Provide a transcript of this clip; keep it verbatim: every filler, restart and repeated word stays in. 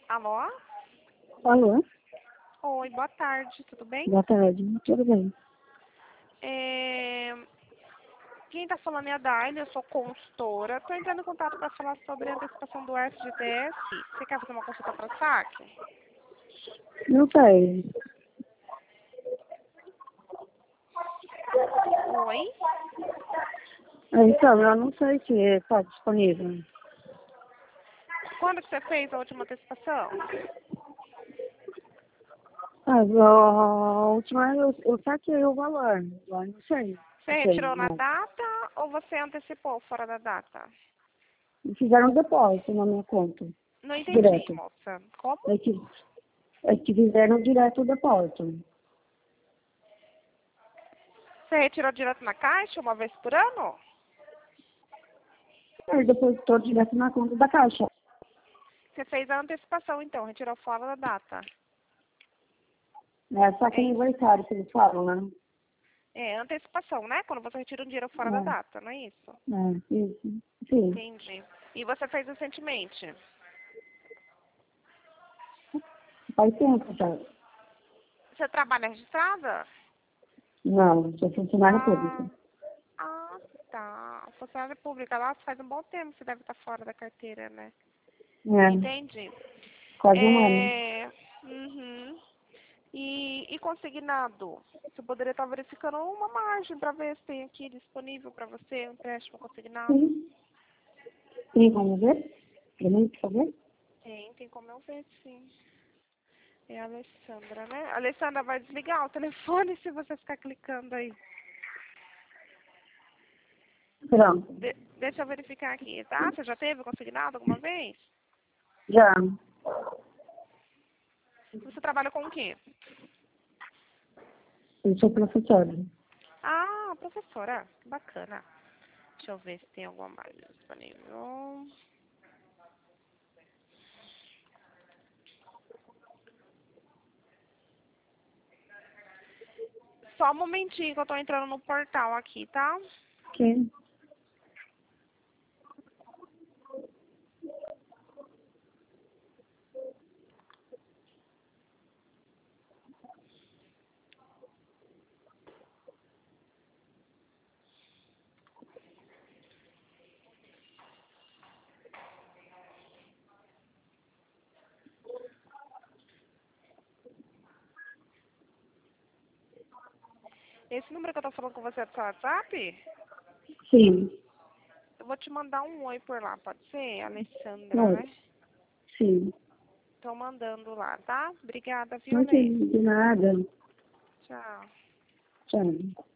Alô? Alô? Oi, boa tarde, tudo bem? Boa tarde. Tudo bem? É... Quem está falando é a Daile, eu sou consultora. Estou entrando em contato para falar sobre a antecipação do F G T S. Você quer fazer uma consulta para saque? Não sei. Oi? Então, eu não sei se está disponível. Quando que você fez a última antecipação? Ah, a última eu, eu saquei o valor. Eu não sei. Você Ok, retirou na não. data ou você antecipou fora da data? Fizeram um depósito na minha conta. Não entendi, Direto. moça. Como? É que, é que fizeram direto o depósito. Você retirou direto na caixa uma vez por ano? Aí depositou direto na conta da caixa. Você fez a antecipação, então, retirou fora da data. É só que É isso? aniversário que eles falam, né? É, antecipação, né? Quando você retira um dinheiro fora da É, data, não é isso? é, isso. Sim. Entendi. E você fez recentemente? Faz tempo já. Você trabalha registrada? Não, sou funcionário Ah, público. ah, tá. Funcionária pública lá faz um bom tempo que você deve estar fora da carteira, né? É, Entendi. quase um ano. É, uhum. E, e consignado? Você poderia estar verificando uma margem para ver se tem aqui disponível para você um empréstimo consignado? Sim. Sim, vamos ver? Pra mim, por favor? Tem, tem como eu ver, sim. É a Alessandra, né? A Alessandra vai desligar o telefone se você ficar clicando aí. Pronto. De- deixa eu verificar aqui, tá? Você já teve consignado alguma vez? Já. Você trabalha com o quê? Eu sou professora. Ah, professora. Que bacana. Deixa eu ver se tem alguma mais disponível. Só um momentinho que eu tô entrando no portal aqui, tá? Ok. Esse número que eu tô falando com você é do seu WhatsApp? Sim. Eu vou te mandar um oi por lá, pode ser? Alessandra, Oi. né? Sim. Tô mandando lá, tá? Obrigada, viu, Ok, Alê? de nada. Tchau. Tchau.